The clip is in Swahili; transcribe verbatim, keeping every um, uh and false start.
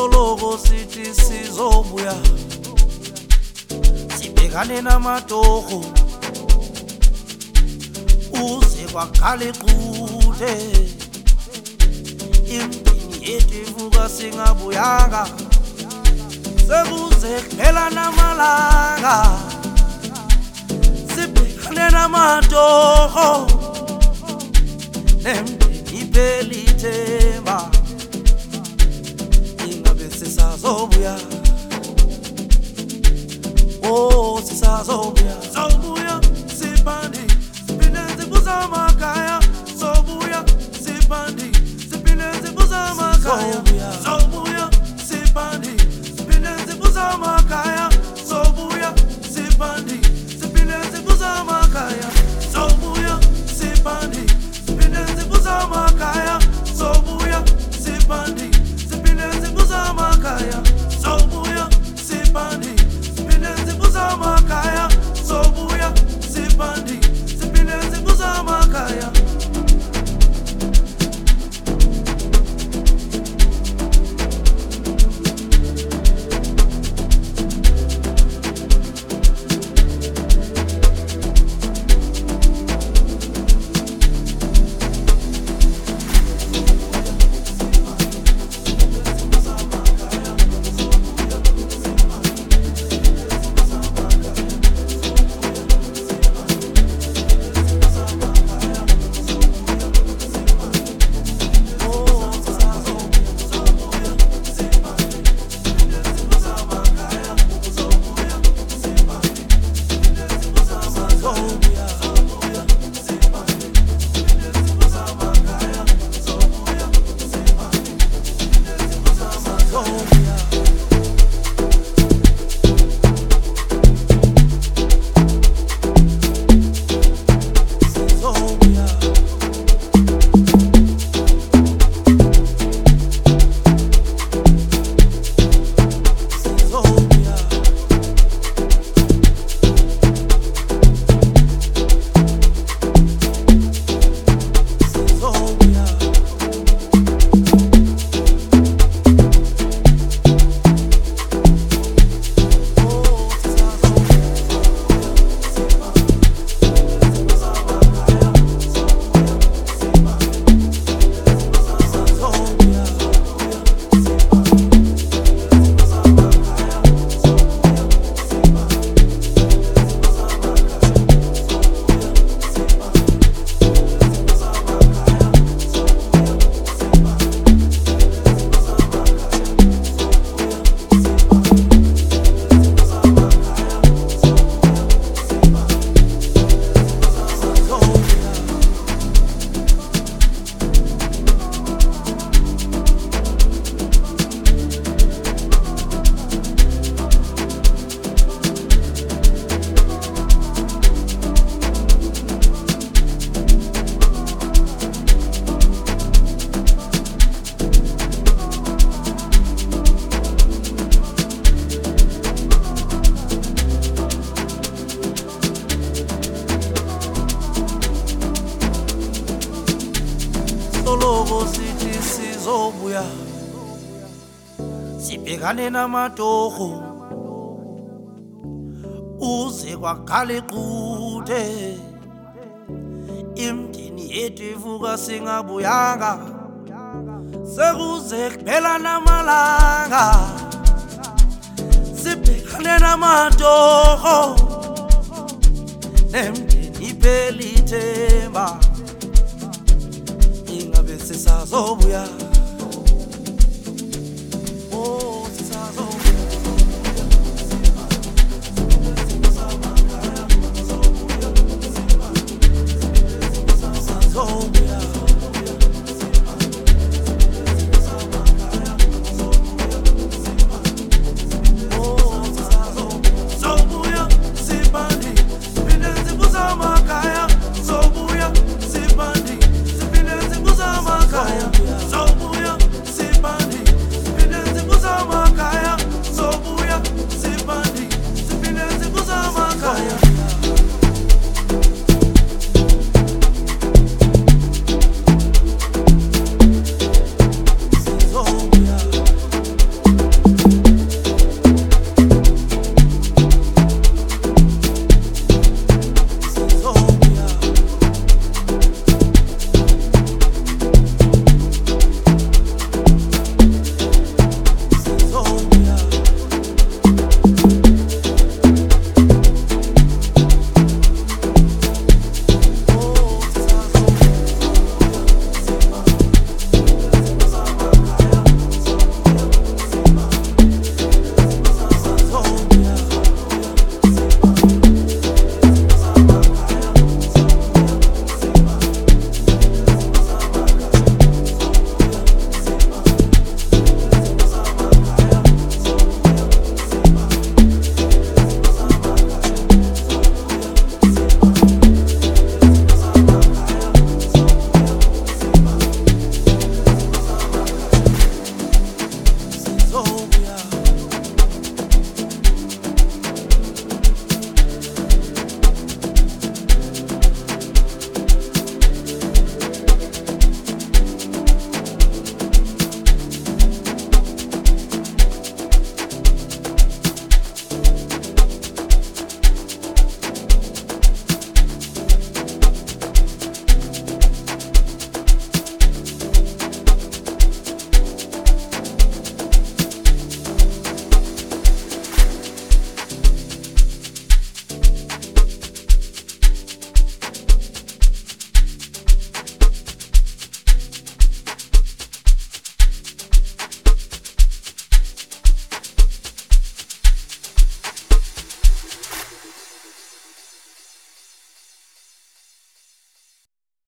soloko sithi sizobuya sibhekane namatoho uze kwakhala iqhuthe impini yethu ivuka singabuyanga sekuze kuphela namalanga sibhekane namatoho nemndeni iphela ithemba ingabe sisazobuya oh sisazobuya sobuya sibandi siphinde sibuza amakhaya sobuya sibandi siphinde sibuza amakhaya sobuya sibandi siphinde sibuza amakhaya sobuya sibandi siphinde sibuza amakhaya sobuya sibandi siphinde sibuza amakhaya sobuya sibandi siphinde sibuza amakhaya sobuya sibandi siphinde sibuza amakhaya sobuya sibandi siphinde sibuza amakhaya soloko sithi sizobuya sibhekane namatoho uze kwakhala iqhuthe imndeni yethu ivuka singabuyanga sekuze kuphela namalanga sibhekane namatoho nemndeni iphela ithemba ingabe sisazobuya